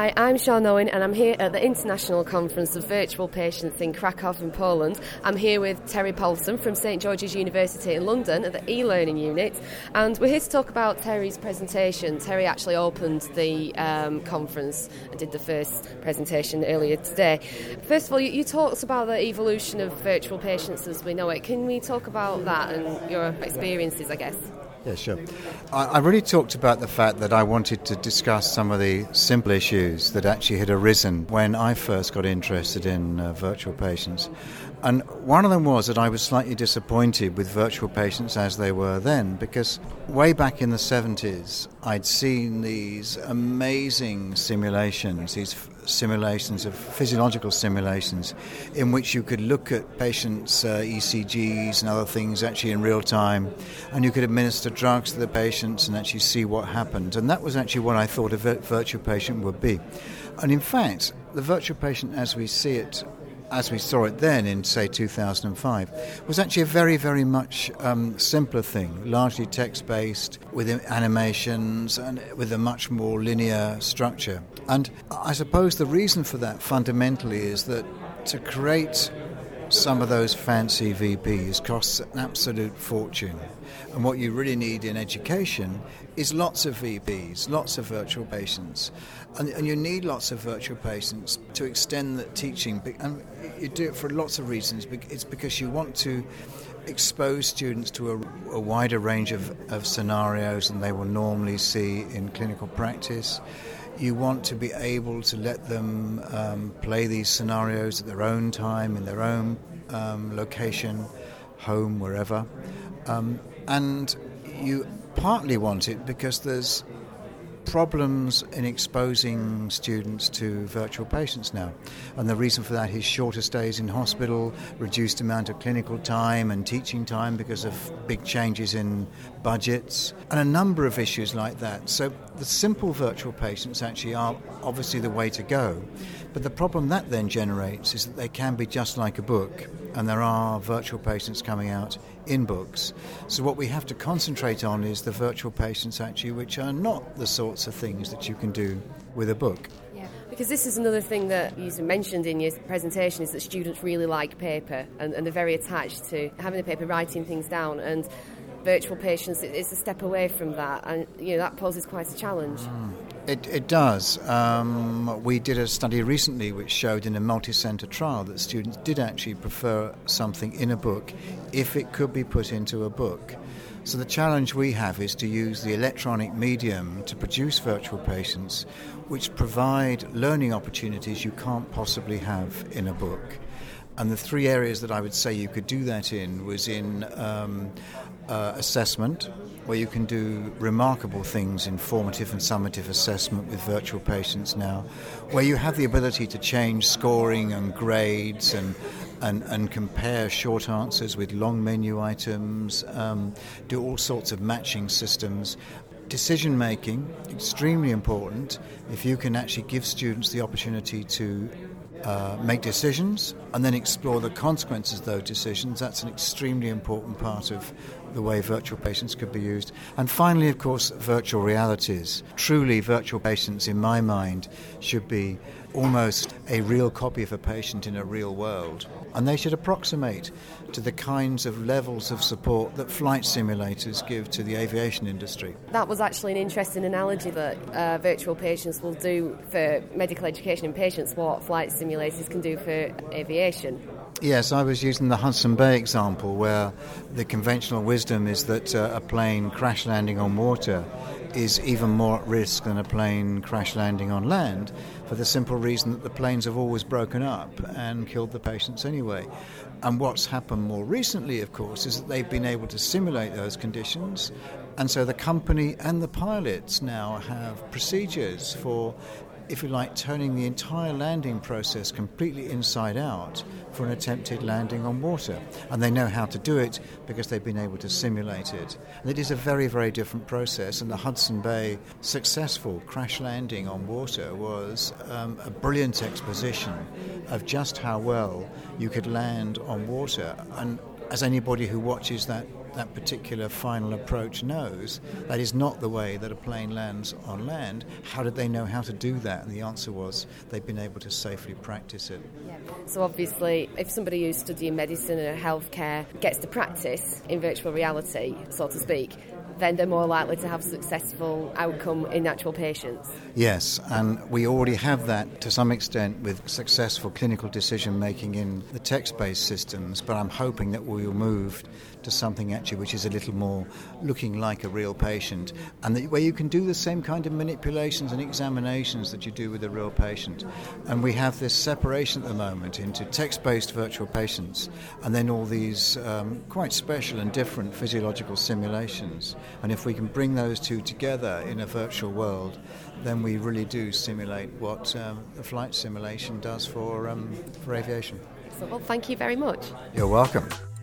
Hi, I'm Sean Owen and I'm here at the International Conference of Virtual Patients in Krakow in Poland. I'm here with Terry Paulson from St George's University in London at the e-learning unit, and we're here to talk about Terry's presentation. Terry actually opened the conference and did the first presentation earlier today. First of all, you talked about the evolution of virtual patients as we know it. Can we talk about that and your experiences, I guess? Yeah, sure. I really talked about the fact that I wanted to discuss some of the simple issues that actually had arisen when I first got interested in virtual patients. And one of them was that I was slightly disappointed with virtual patients as they were then, because way back in the 70s, I'd seen these amazing simulations, these simulations of physiological simulations in which you could look at patients' ECGs and other things actually in real time, and you could administer drugs to the patients and actually see what happened. And that was actually what I thought a virtual patient would be. And in fact, the virtual patient as we saw it then in, say, 2005, was actually a very, very much simpler thing, largely text-based, with animations and with a much more linear structure. And I suppose the reason for that fundamentally is that to create some of those fancy VPs costs an absolute fortune. And what you really need in education is lots of VPs, lots of virtual patients. And you need lots of virtual patients to extend the teaching. And you do it for lots of reasons. It's because you want to expose students to a wider range of scenarios than they will normally see in clinical practice. You want to be able to let them play these scenarios at their own time, in their own location, home, wherever. And you partly want it because there's problems in exposing students to virtual patients now. And the reason for that is shorter stays in hospital, reduced amount of clinical time and teaching time because of big changes in budgets, and a number of issues like that. So the simple virtual patients actually are obviously the way to go. But the problem that then generates is that they can be just like a book, and there are virtual patients coming out in books. So what we have to concentrate on is the virtual patients actually which are not the sorts of things that you can do with a book. Yeah, because this is another thing that you mentioned in your presentation, is that students really like paper and they're very attached to having the paper, writing things down, and virtual patients, it's a step away from that, and that poses quite a challenge. It does. We did a study recently which showed in a multi-centre trial that students did actually prefer something in a book if it could be put into a book. So the challenge we have is to use the electronic medium to produce virtual patients which provide learning opportunities you can't possibly have in a book. And the three areas that I would say you could do that in was in assessment, where you can do remarkable things in formative and summative assessment with virtual patients now, where you have the ability to change scoring and grades and compare short answers with long menu items, do all sorts of matching systems. Decision making, extremely important. If you can actually give students the opportunity to make decisions and then explore the consequences of those decisions, that's an extremely important part of the way virtual patients could be used. And finally, of course, virtual realities. Truly, virtual patients, in my mind, should be almost a real copy of a patient in a real world. And they should approximate to the kinds of levels of support that flight simulators give to the aviation industry. That was actually an interesting analogy that virtual patients will do for medical education in patients what flight simulators can do for aviation. Yes, I was using the Hudson Bay example, where the conventional wisdom is that a plane crash landing on water is even more at risk than a plane crash landing on land, for the simple reason that the planes have always broken up and killed the patients anyway. And what's happened more recently, of course, is that they've been able to simulate those conditions, and so the company and the pilots now have procedures for, if you like, turning the entire landing process completely inside out for an attempted landing on water. And they know how to do it because they've been able to simulate it. And it is a very, very different process, and the Hudson Bay successful crash landing on water was a brilliant exposition of just how well you could land on water. And as anybody who watches that that particular final approach knows that is not the way that a plane lands on land. How did they know how to do that? And the answer was they've been able to safely practice it. Yeah. So obviously, if somebody who's studying medicine or healthcare gets to practice in virtual reality, so to speak, then they're more likely to have successful outcome in actual patients. Yes, and we already have that to some extent with successful clinical decision making in the text-based systems, but I'm hoping that we will move to something actually which is a little more looking like a real patient, and where you can do the same kind of manipulations and examinations that you do with a real patient. And we have this separation at the moment into text-based virtual patients and then all these quite special and different physiological simulations. And if we can bring those two together in a virtual world, then we really do simulate what a flight simulation does for aviation. So, well, thank you very much. You're welcome.